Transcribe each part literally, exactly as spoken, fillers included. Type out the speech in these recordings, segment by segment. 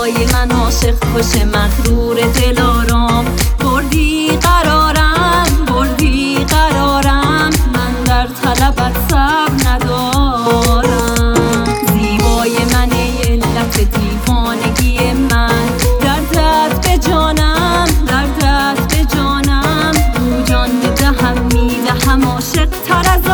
زیبای من عاشق کش مغرور دلارام، بردی قرارم بردی قرارم، من در طلبت صبر ندارم. زیبای من ای علت دیوانگی من، دردت به جانم دردت به جانم، رو جان میدهم میدهم عاشق تر از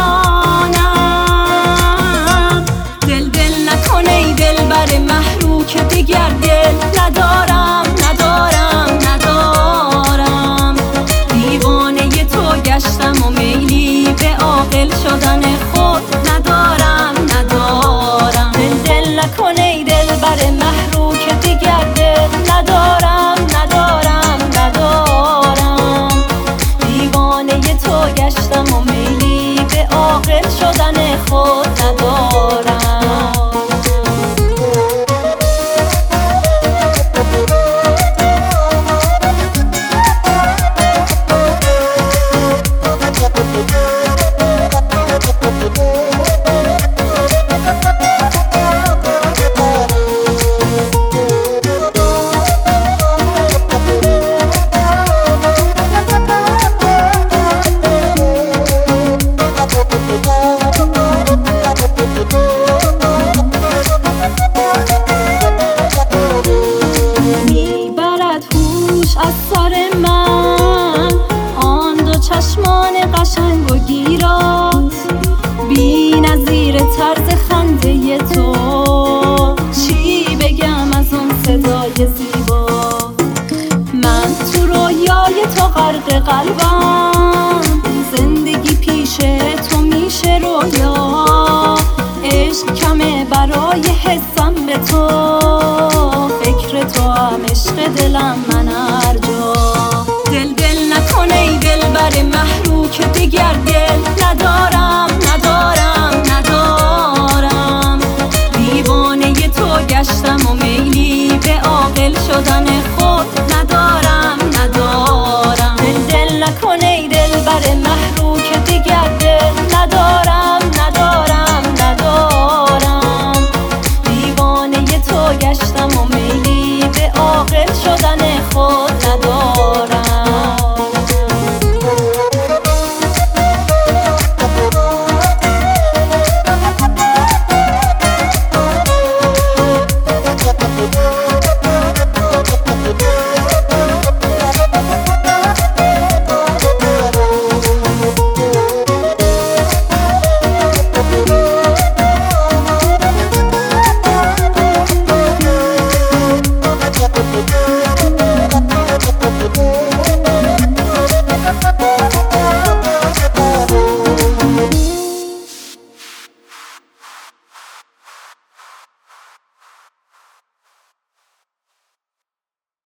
آنم. دل دل نکن ای دلبر محرو که دیگر دل ندارم ندارم ندارم. دیوانه تو گشتم و میلی به عاقل شدن خود ندارم ندارم. دل دل نکن ای دلبر محرو که دیگر دل ندارم ندارم ندارم. دیوانه تو گشتم و میلی به عاقل شدن خود ندارم. از سر من آن دو چشمان قشنگ و گیرات، بی نظیر طرز خنده تو، چی بگم از اون صدای زیبا. من تو رویای تو غرق قلبم، زندگی پیش تو میشه رویا. عشق کمه برای حسم به تو، فکر تو هم عشق دلم من هر جا. دل دل نکن ای دلبر محرو که دیگر دل ندارم ندارم ندارم. دیوانه تو گشتم و میلی به عاقل شدن